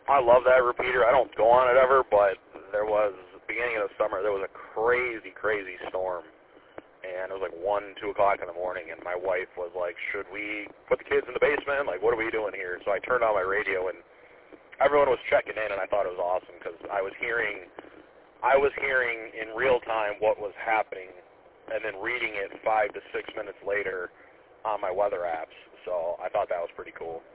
I love that repeater. I don't go on it ever, but there was, beginning of the summer, there was a crazy, crazy storm. And it was like 1, 2 o'clock in the morning, and my wife was like, should we put the kids in the basement? Like, what are we doing here? So I turned on my radio, and everyone was checking in, and I thought it was awesome because I was hearing in real time what was happening and then reading it 5 to 6 minutes later on my weather apps. So I thought that was pretty cool.